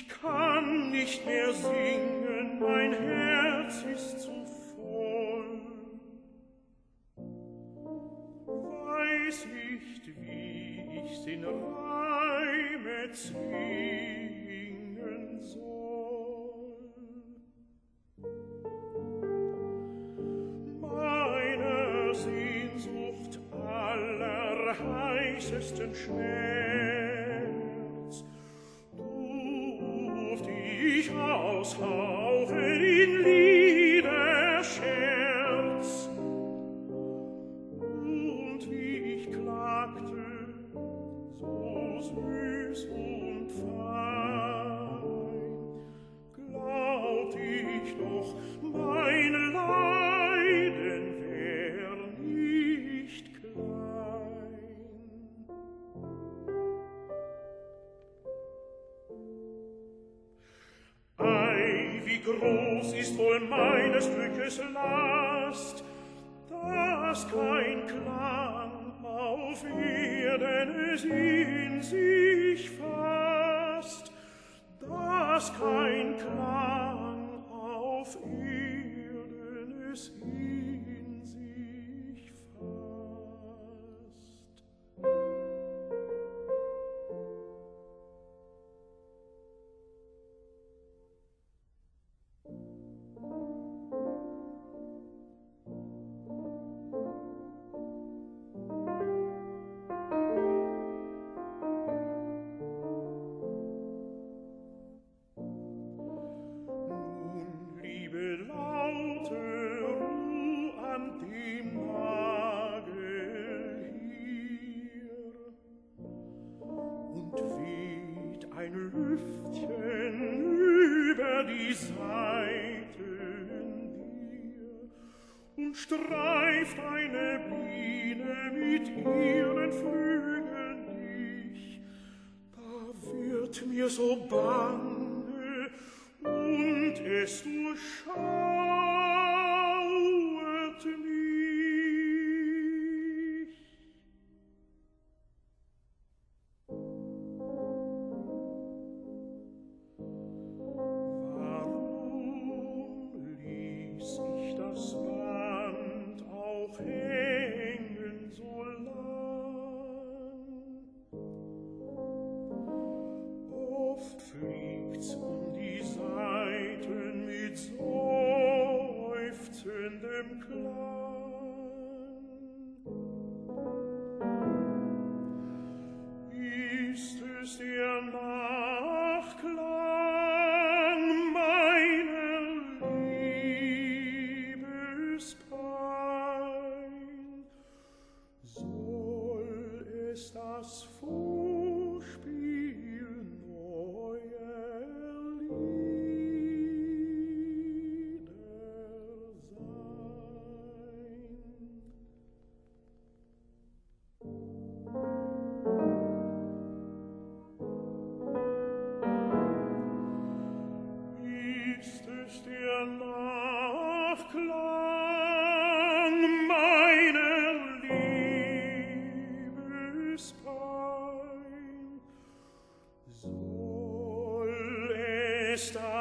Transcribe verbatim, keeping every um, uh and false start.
Ich kann nicht mehr singen, mein Herz ist zu voll. Weiß nicht, wie ich's in Reime zwingen soll. Meiner Sehnsucht allerheißesten Schmerz durft ich aushauchen in Liederscherz. Und wie ich klagte, so süß und fein, glaubt ich doch, mein Leiden wär nicht klein. Ei, wie groß ist wohl meines Glückes Last, dass kein Klang auf Erden es in sich fasst, dass kein Klang auf Erden es in sich fasst. Ein Lüftchen über die Saiten dir und streift eine Biene mit ihren Flügeln dich. Da wird mir so bange und es durchschauert mich. Fliegt's um die Saiten mit seufzendem Klang. Ist es der Nachklang meiner Liebespein? Soll es das Vorspiel der Nachklang meiner Liebespein? Soll es da